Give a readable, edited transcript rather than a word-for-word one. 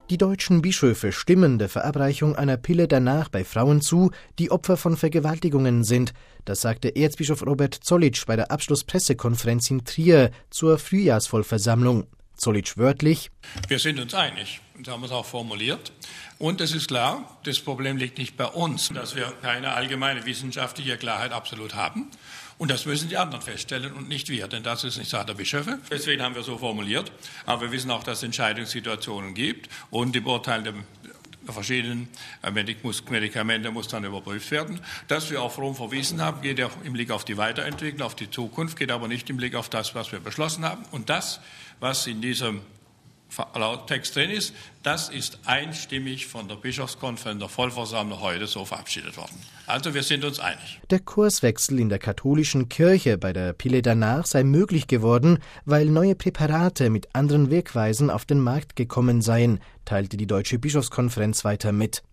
Die deutschen Bischöfe stimmen der Verabreichung einer Pille danach bei Frauen zu, die Opfer von Vergewaltigungen sind. Das sagte Erzbischof Robert Zollitsch bei der Abschlusspressekonferenz in Trier zur Frühjahrsvollversammlung. Zollitsch wörtlich: Wir sind uns einig, und haben es auch formuliert. Und es ist klar, das Problem liegt nicht bei uns, dass wir keine allgemeine wissenschaftliche Klarheit absolut haben. Und das müssen die anderen feststellen und nicht wir, denn das ist nicht Sache der Bischöfe. Deswegen haben wir so formuliert. Aber wir wissen auch, dass es Entscheidungssituationen gibt und die Beurteilung der verschiedenen Medikamente muss dann überprüft werden. Dass wir auf Rom verwiesen haben, geht ja im Blick auf die Weiterentwicklung, auf die Zukunft, geht aber nicht im Blick auf das, was wir beschlossen haben. Und das, was in diesem Text drin ist, das ist einstimmig von der Bischofskonferenz der Vollversammlung heute so verabschiedet worden. Also wir sind uns einig. Der Kurswechsel in der katholischen Kirche bei der Pille danach sei möglich geworden, weil neue Präparate mit anderen Wirkweisen auf den Markt gekommen seien, teilte die Deutsche Bischofskonferenz weiter mit.